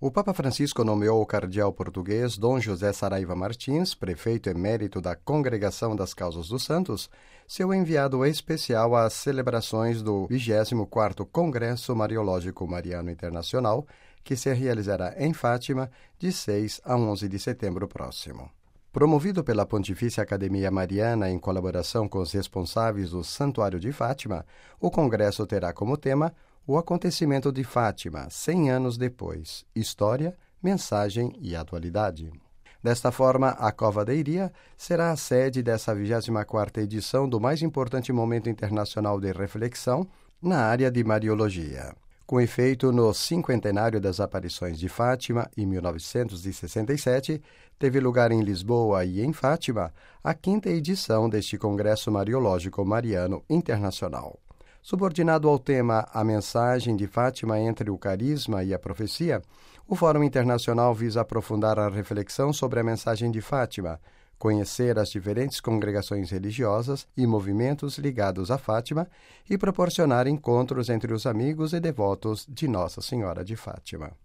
O Papa Francisco nomeou o cardeal português Dom José Saraiva Martins, prefeito emérito da Congregação das Causas dos Santos, seu enviado especial às celebrações do 24º Congresso Mariológico Mariano Internacional, que se realizará em Fátima de 6 a 11 de setembro próximo. Promovido pela Pontifícia Academia Mariana em colaboração com os responsáveis do Santuário de Fátima, o congresso terá como tema o acontecimento de Fátima, 100 anos depois, história, mensagem e atualidade. Desta forma, a Cova da Iria será a sede dessa 24ª edição do mais importante momento internacional de reflexão na área de Mariologia. Com efeito no cinquentenário das aparições de Fátima, em 1967, teve lugar em Lisboa e em Fátima a 5ª edição deste Congresso Mariológico Mariano Internacional. Subordinado ao tema A Mensagem de Fátima entre o Carisma e a Profecia, o Fórum Internacional visa aprofundar a reflexão sobre a mensagem de Fátima, conhecer as diferentes congregações religiosas e movimentos ligados a Fátima e proporcionar encontros entre os amigos e devotos de Nossa Senhora de Fátima.